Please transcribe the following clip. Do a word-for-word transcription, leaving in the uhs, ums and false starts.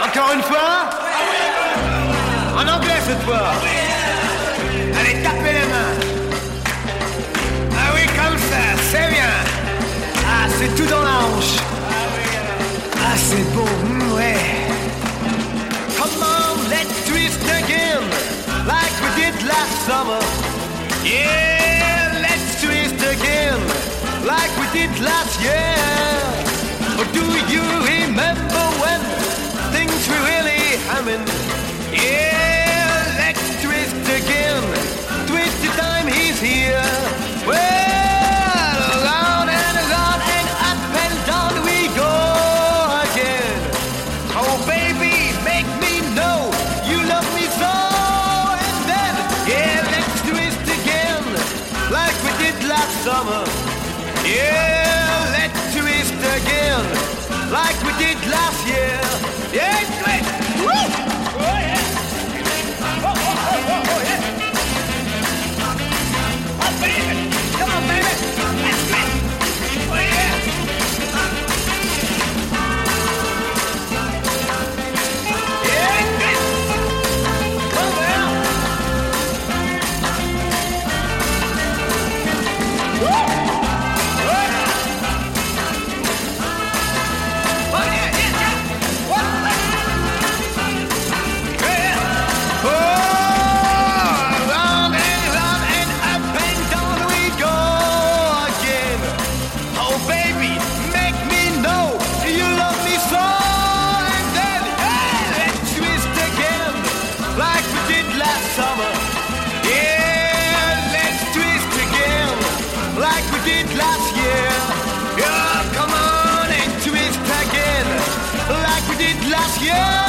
Encore une fois? En anglais cette fois. Allez, tapez les mains. Ah oui, comme ça, c'est bien. Ah, c'est tout dans la hanche. Ah, c'est beau, mm, ouais. Come on, let's twist again, like we did last summer. Yeah, let's twist again, like we did last year. Or do you remember when things were really humming? Yeah, let's twist again, twist the time he's here. Well, around and around and up and down we go again. Oh baby, make me know you love me so. And then, yeah, let's twist again, like we did last summer. Yeah, let's twist again, like we did last year. Yeah, twist! Woo! Oh yeah! Oh, oh, oh, oh, oh yeah! Oh baby! Come on, baby! Let's twist! Oh yeah! Yeah, twist! Oh well! Woo! Last year, yeah, come on and twist again, like we did last year.